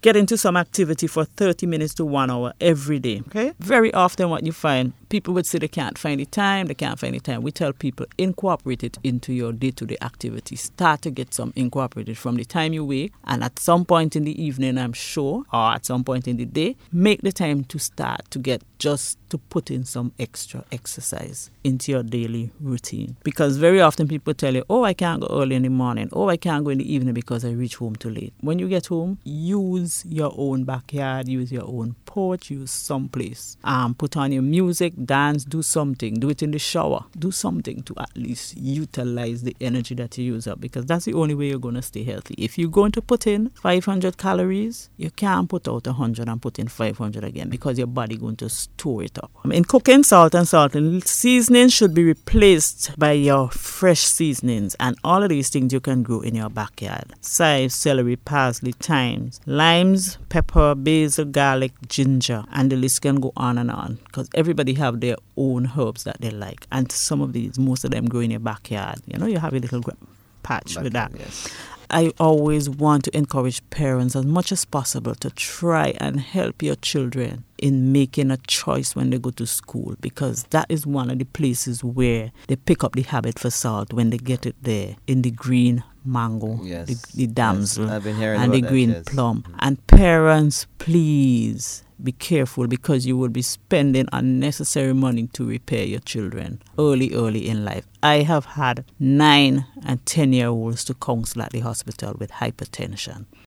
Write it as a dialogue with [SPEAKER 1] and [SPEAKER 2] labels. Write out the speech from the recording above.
[SPEAKER 1] get into some activity for 30 minutes to 1 hour every day. Okay? Very often what you find, people would say they can't find the time. We tell people, incorporate it into your day-to-day activities. Start to get some incorporated from the time you wake, and at some point in the evening, I'm sure, or at some point in the day, make the time to start to get just to put in some extra exercise into your daily routine. Because very often people tell you, oh, I can't go early in the morning. Oh, I can't go in the evening because I reach home too late. When you get home, use your own backyard, use your own porch, use some place. Put on your music, dance, do something. Do it in the shower. Do something to at least utilize the energy that you use up, because that's the only way you're going to stay healthy. If you're going to put in 500 calories, you can't put out 100 and put in 500 again, because your body going to store it up. In cooking, salt and seasoning should be replaced by your fresh seasonings, and all of these things you can grow in your backyard. Chives, celery, parsley, thyme, limes, pepper, basil, garlic, ginger, and the list can go on, because everybody have their own herbs that they like, and some of these, most of them grow in your backyard. You have a little patch with that.
[SPEAKER 2] Yes.
[SPEAKER 1] I always want to encourage parents as much as possible to try and help your children in making a choice when they go to school, because that is one of the places where they pick up the habit for salt when they get it there in the green mango,
[SPEAKER 2] Yes.
[SPEAKER 1] the damsel,
[SPEAKER 2] I've been hearing
[SPEAKER 1] and the
[SPEAKER 2] about that,
[SPEAKER 1] green
[SPEAKER 2] yes.
[SPEAKER 1] plum. And parents, please be careful, because you will be spending unnecessary money to repair your children early in life. I have had 9 and 10-year-olds to counsel at the hospital with hypertension.